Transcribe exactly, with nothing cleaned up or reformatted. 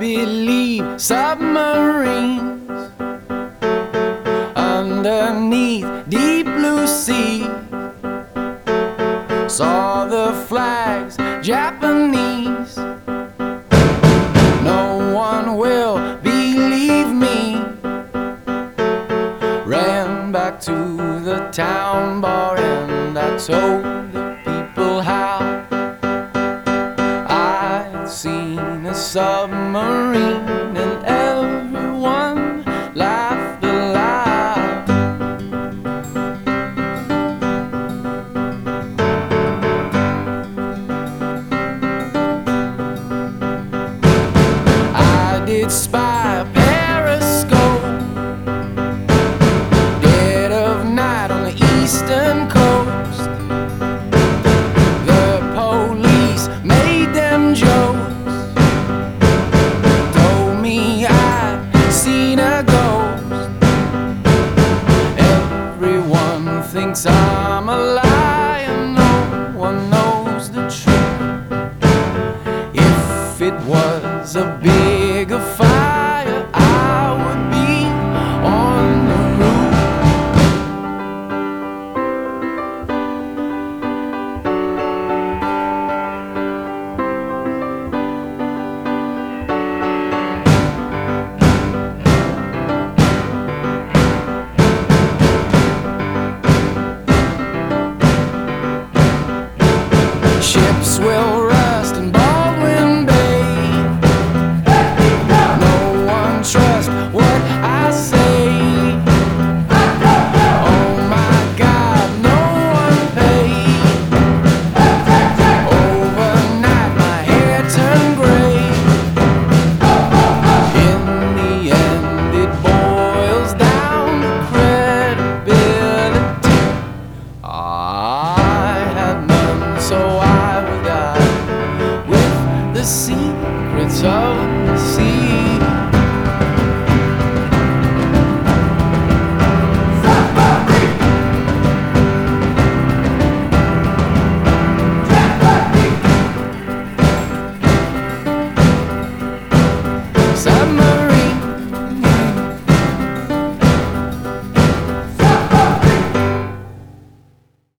believe submarines underneath deep blue sea. Saw the flags, Japanese. No one will believe me. Ran back to the town bar and I told the people how I'd seen a submarine, and everyone laughed aloud. I did spy a periscope, dead of night on the eastern coast. The police made them jokes, told me I'd seen a ghost. Everyone thinks I'm a liar, no one knows the truth. If it was a bigger fight,